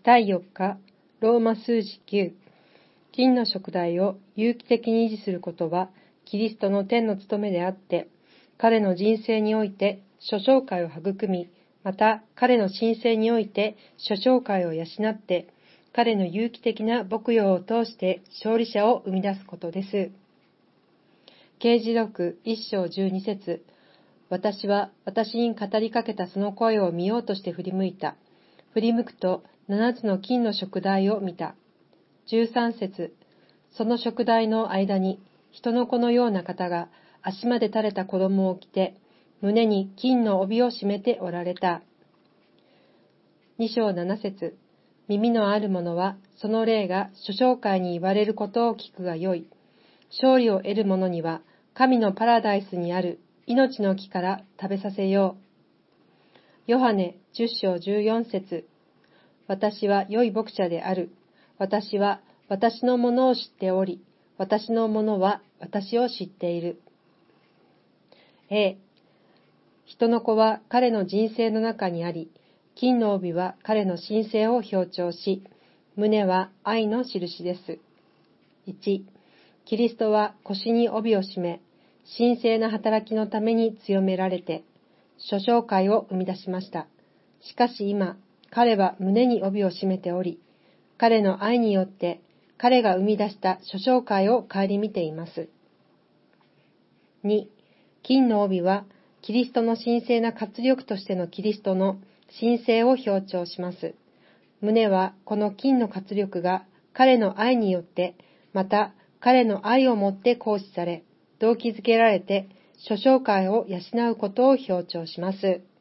第4日、ローマ数字9。金の食材を有機的に維持することは、キリストの天の務めであって、彼の人生において諸生会を育み、また彼の神聖において諸生会を養って、彼の有機的な牧養を通して勝利者を生み出すことです。啓示録1章12節。私は私に語りかけたその声を見ようとして振り向いた。振り向くと7つの金の食台を見た。13節。その食台の間に人の子のような方が足まで垂れた子供を着て、胸に金の帯を締めておられた。2章7節。耳のある者はその霊が諸生会に言われることを聞くがよい。勝利を得る者には神のパラダイスにある命の木から食べさせよう。ヨハネ10章14節。私は良い牧者である。私は私のものを知っており、私のものは私を知っている。人の子は彼の人生の中にあり、金の帯は彼の神聖を表彰し、胸は愛の印です。1、キリストは腰に帯を締め、神聖な働きのために強められて、諸生会を生み出しました。しかし今、彼は胸に帯を締めており、彼の愛によって彼が生み出した諸生会を顧みています。2、金の帯はキリストの神聖な活力としてのキリストの神聖を表彰します。胸はこの金の活力が彼の愛によって、また彼の愛をもって行使され、動機づけられて諸生会を養うことを表彰します。